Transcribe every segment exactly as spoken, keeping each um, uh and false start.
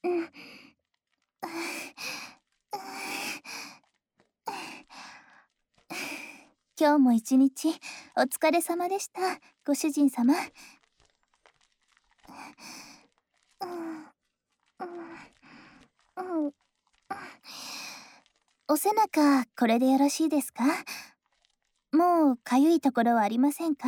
うん。今日も一日お疲れ様でした、ご主人様。うん、うん、うん。お背中、これでよろしいですか？もうかゆいところはありませんか？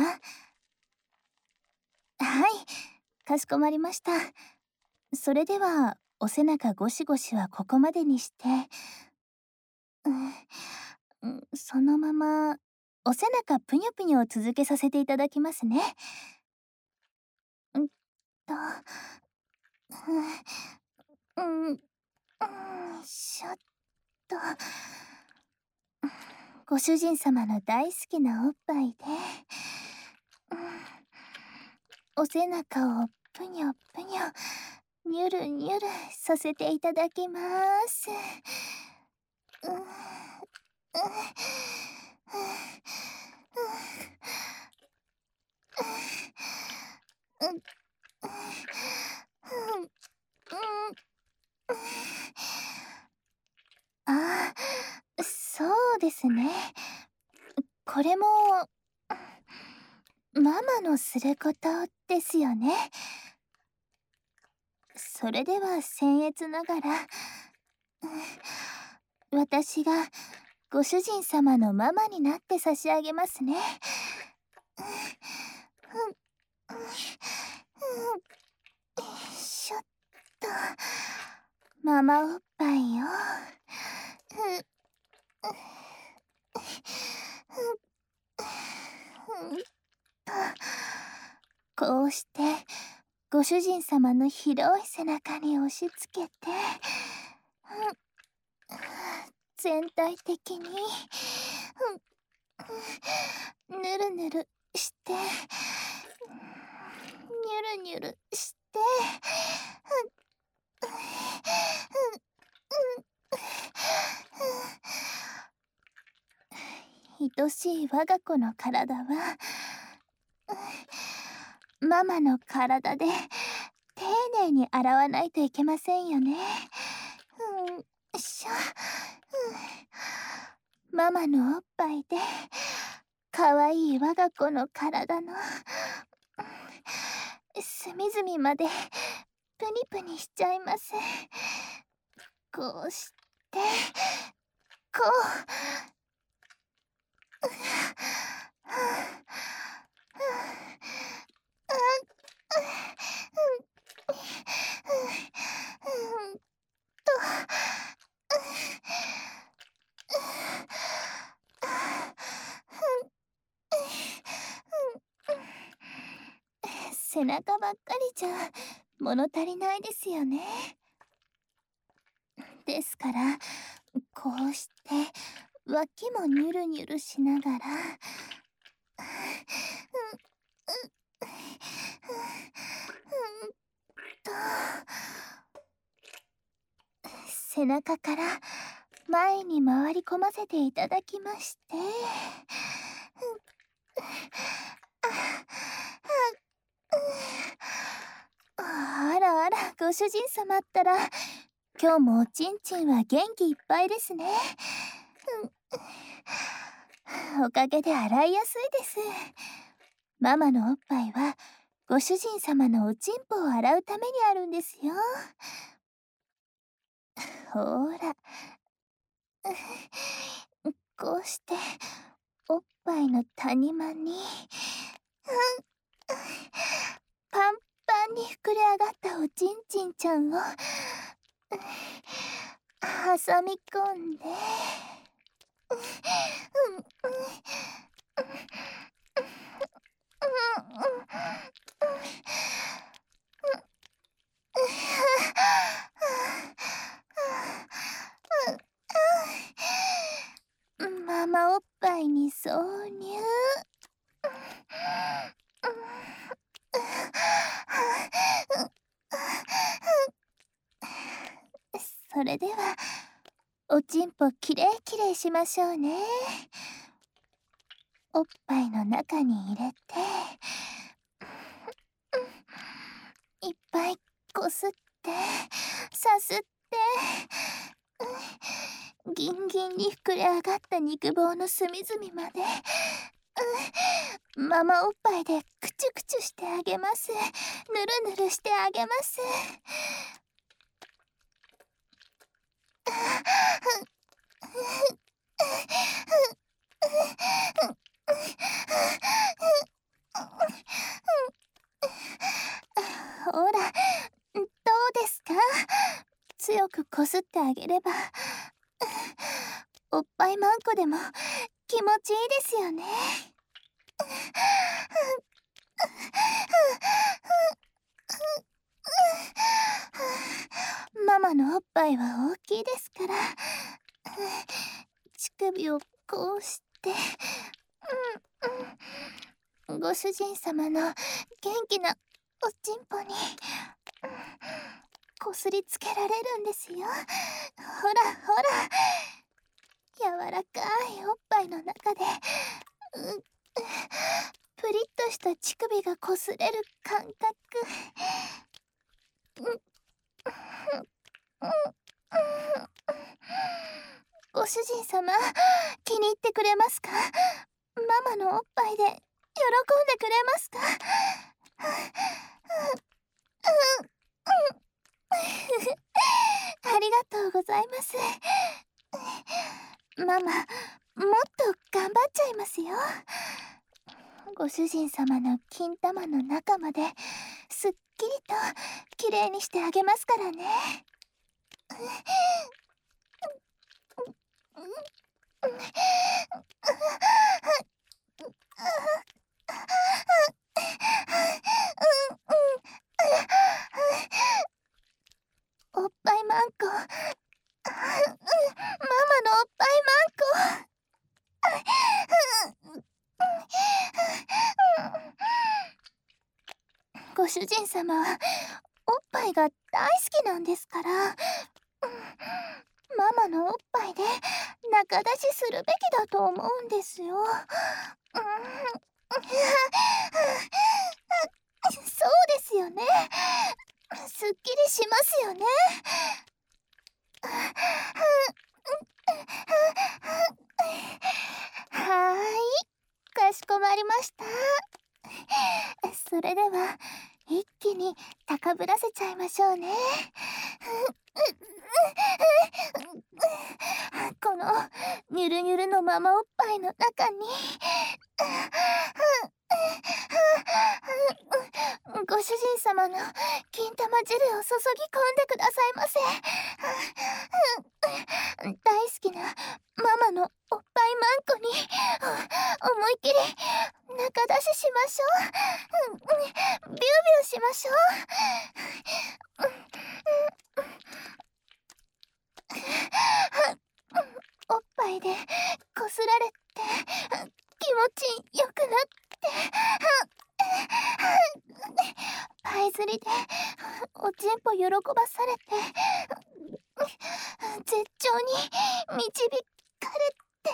はい、かしこまりました。それでは、お背中ゴシゴシはここまでにして、うん、うん、そのまま、お背中ぷにょぷにょを続けさせていただきますね。んと、うん、うん、うんしょっと。ご主人様の大好きなおっぱいで、うん、お背中をぷにょぷにょ、にゅるにゅるさせていただきます。うん、うん、うん、うん、うん、ああ、そうですね。これも、ママのすることですよね。それでは僭越ながら、うん、私がご主人様のママになって差し上げますね。うん、うん、うん、しょっと、ママおっぱいを、うん、うん、うん、と、こうしてご主人様の広い背中に押し付けて、うん、全体的に、うん、ぬるぬるして、にゅるにゅるして、愛しい我が子の体は、ママの体で丁寧に洗わないといけませんよね。うん、しょ、うん、ママのおっぱいでかわいい我が子の体の隅々までプニプニしちゃいます。こうしてこう、背中ばっかりじゃ物足りないですよね。ですからこうして脇もニュルニュルしながら、と背中から前に回り込ませていただきまして、あらあら、ご主人様ったら今日もおちんちんは元気いっぱいですね。うん、おかげで洗いやすいです。ママのおっぱいはご主人様のおちんぽを洗うためにあるんですよ。ほら、こうしておっぱいの谷間に、うん、パンパンに膨れ上がったおちんちんちゃんを、うん、挟み込んで、うん、うん、うん、うん、ママおっぱいに挿入。それではおちんぽきれいきれいしましょうね。おっぱいの中に入れて、いっぱいこすって、ささすって、うん、ギンギンに膨れ上がった肉棒の隅々まで、うん、ママおっぱいでクチュクチュしてあげます。ぬるぬるしてあげます。ほら、どうですか？強くこすってあげればおっぱいまんこでも気持ちいいですよね。ママのおっぱいは大きいですから、乳首をこうして、うんうん、ご主人様の元気なおちんぽにこすりつけられるんですよ。ほらほら、柔らかいおっぱいの中で、うプリッとした乳首がこすれる感覚。ご主人様、気に入ってくれますか？ママのおっぱいで喜んでくれますか？ありがとうございます。ママ、もっと頑張っちゃいますよ。ご主人様の金玉の中まですっきりときれいにしてあげますからね。おっぱいまんこ、ママのおっぱいまんこ。ご主人様はおっぱいが大好きなんですから、ママのおっぱいで仲出しするべきだと思うんですよ。そうですよね。すっきりしますよね。はーい、かしこまりました。それでは一気に高ぶらせちゃいましょうね。このニュルニュルのママおっぱいの中にご主人様の金玉汁を注ぎ込んでくださいませ。大好きなママのおっぱいまんこに思いっきり仲出ししましょう。ビュービューしましょう。おっぱいでこすられて気持ちよくなって、パイ釣りでおちんぽ喜ばされて絶頂に導かれて、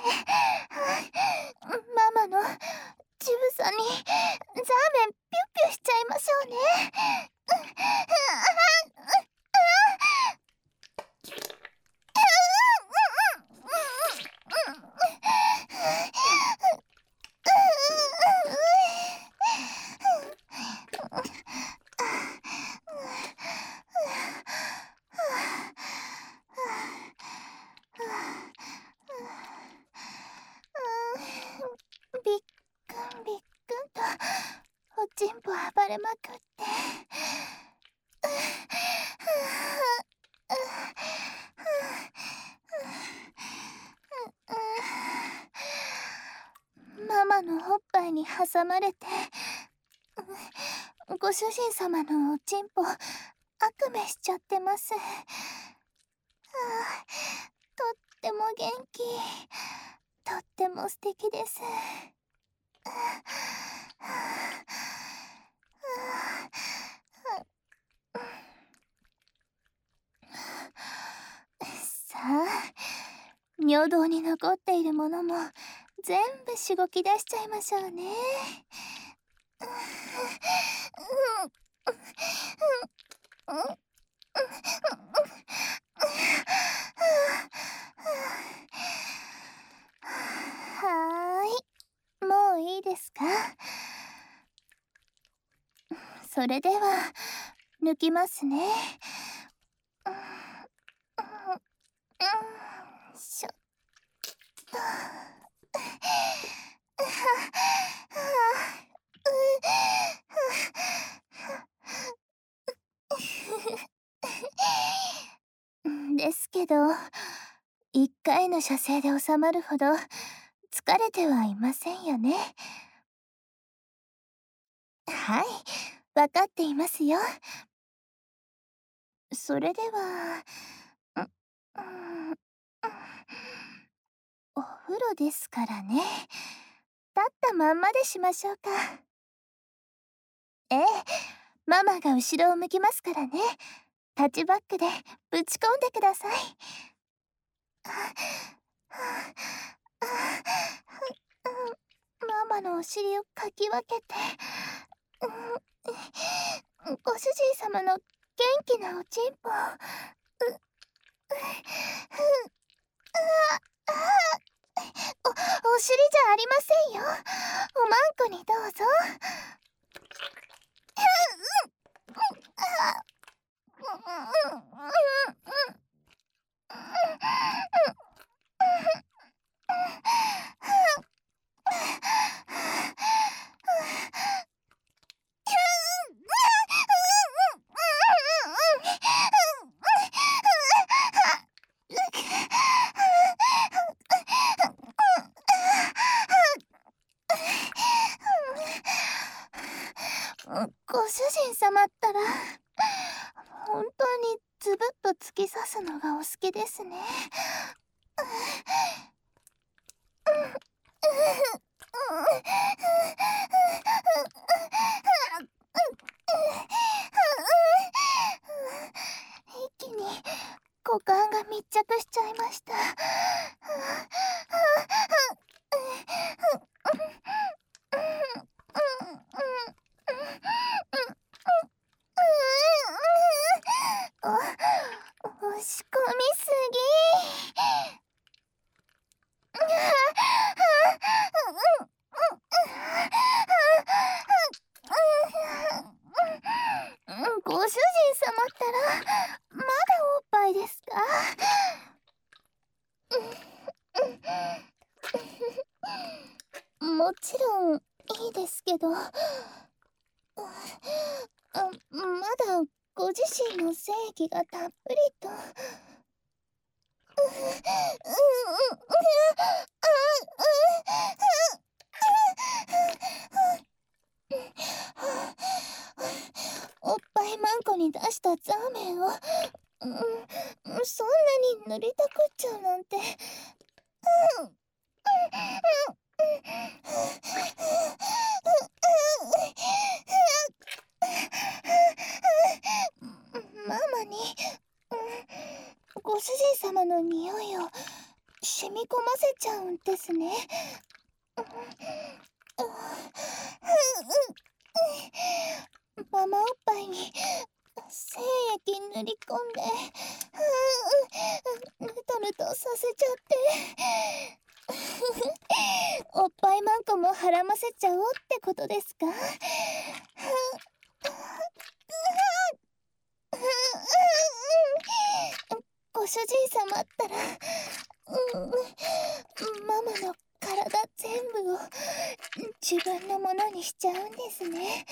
ママの乳房にザーメンピュッピュしちゃいましょうね。びっくんびっくんとおちんぽ暴れまくって、ママのおっぱいに挟まれて、ご主人様のおちんぽ悪夢しちゃってます。とっても元気、とっても素敵です。さあ、尿道に残っているものも全部しごき出しちゃいましょうね。 ですか？それでは抜きますね。うん、うん、うん、しょっと。ですけど、いっかいの射精で収まるほど疲れてはいませんよね。はい、わかっていますよ。それでは、う、うーん、お風呂ですからね。立ったまんまでしましょうか。ええ、ママが後ろを向きますからね。タッチバックでぶち込んでください。ママのお尻をかき分けて、うん、ご主人様の元気なおちんぽ、う、う、お、お尻じゃありませんよ。おまんこにどうぞ。ご主人様ったら本当にズブッと突き刺すのがお好きですね。一気に股間が密着しちゃいました。お、押し込みすぎ。ご主人様ったらまだおっぱいですか？もちろんいいですけど、まだご自身の精液がたっぷりと。おっぱいまんこに出したザーメンを、うん、そんなに塗りたくっちゃうなんて。ママに、ご主人様の匂いを染み込ませちゃうんですね。ママおっぱいに精液塗り込んで、ぬとぬとさせちゃっておっぱいまんこもはらませちゃおうってことですか？ご主人様ったら、うん、ママの体全部を自分のものにしちゃうんですね。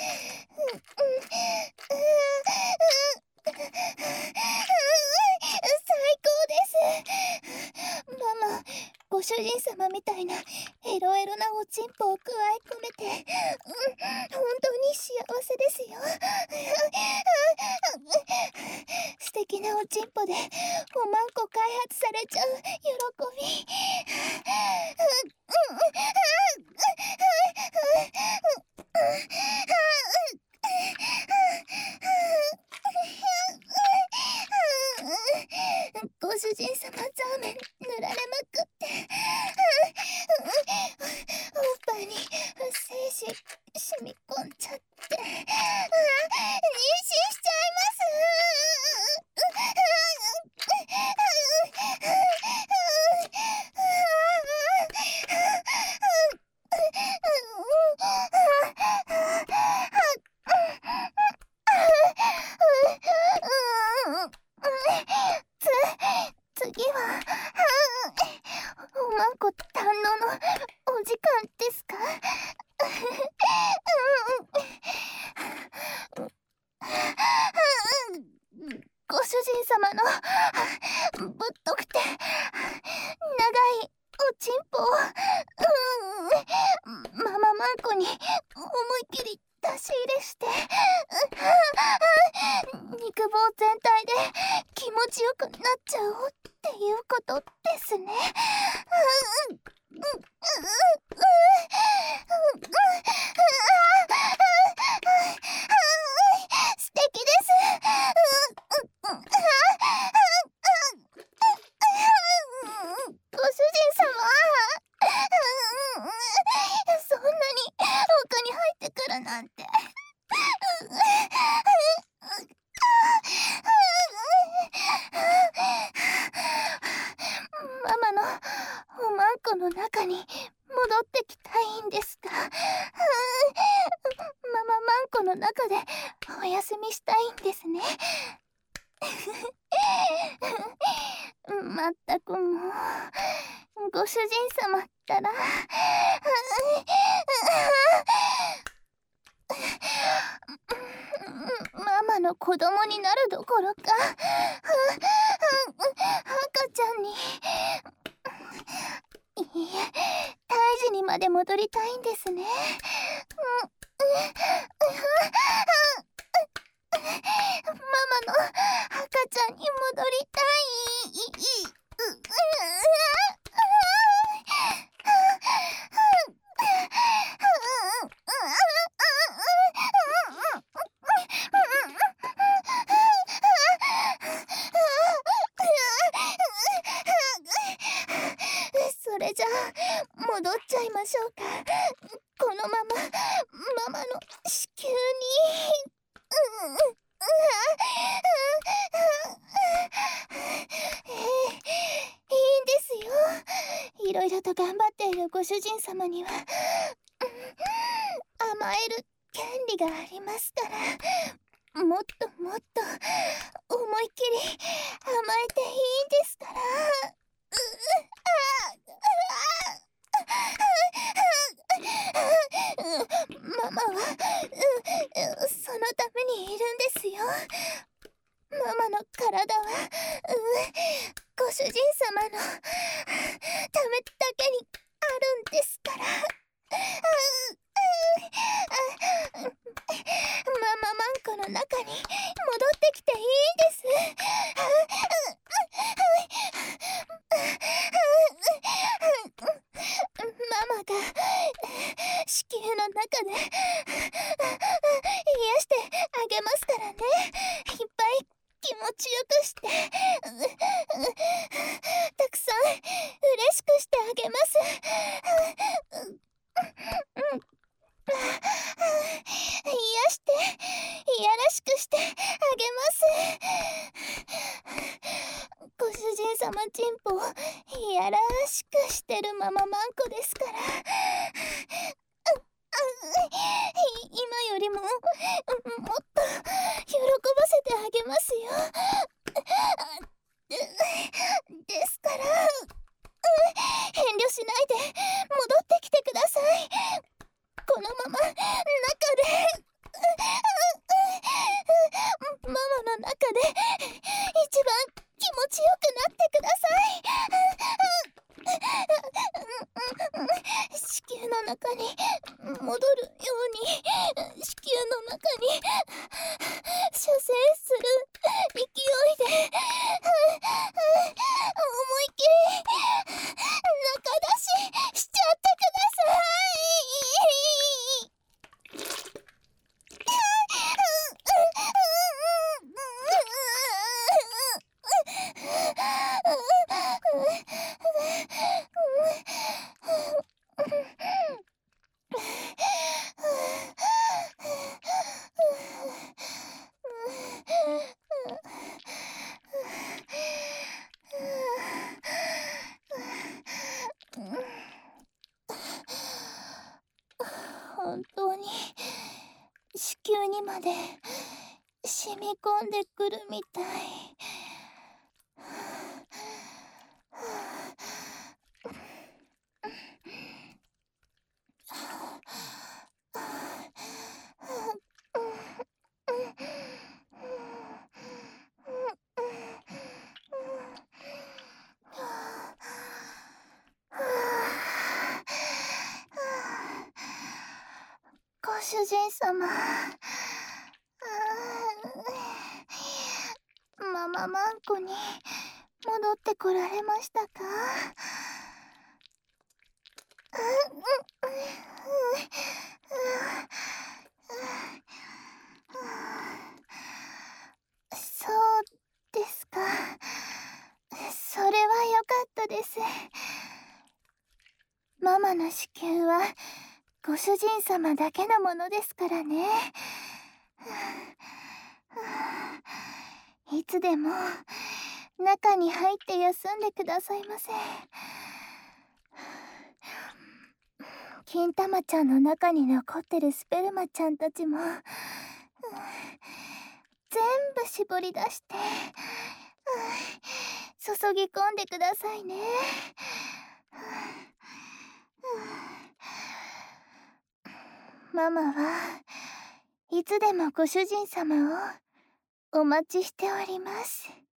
最高です。ママ、ご主人様みたいなエロエロなおちんぽを加え込めて、うん、本当に幸せですよ。素敵なおちんぽでおまんこ開発されちゃう喜び。ご主人様ザーメン塗られまくって、おっぱいに精子染み込んじゃって、妊娠しちゃいます。 のぶっとくて長いおちんぽを、うん、マママンコに思いっきり出し入れして、肉棒全体で気持ちよくなっちゃおうっていうことですね。素敵です。ご主人様、そんなに奥に入ってくるなんて。ママのおまんこの中に戻ってきたいんですが、マママンコの中でお休みしたいんですね。まったくもう、ご主人様ったらママの子供になるどころか赤ちゃんに、いいえ、胎児にまで戻りたいんですね。ママの赤ちゃんに戻りたい。それじゃあ戻っちゃいましょうか。このままママの子宮に。いいんですよ。いろいろと頑張っているご主人様には甘える権利がありますから、もっともっと思いっきり甘えていいんですから。ママはそのためにいるんですよ。ママの体はご主人様のためだけにあるんですから。マママンコの中に戻ってきていいんです。ママが子宮の中で癒してあげますからね。いっぱい気持ちよくしてたくさん嬉しくしてあげます。癒していやらしくしてあげます。ご主人様チンポをいやらしくしてるマママンコですから。今よりももっと喜ばせてあげますよ。ですから遠慮しないで戻ってきてください。このまま中でママの中で一番気持ちよくなってください。子宮の中に戻るように、子宮の中に射精する勢いで思いっきり中出ししちゃってください。本当に子宮にまで染み込んでくるみたい。 主人様。マママンコに戻ってこられましたか？そうですか。それは良かったです。ママの子宮はご主人様だけのものですからね。いつでも中に入って休んでくださいませ。金玉ちゃんの中に残ってるスペルマちゃんたちも全部絞り出して注ぎ込んでくださいね。ママはいつでもご主人様をお待ちしております。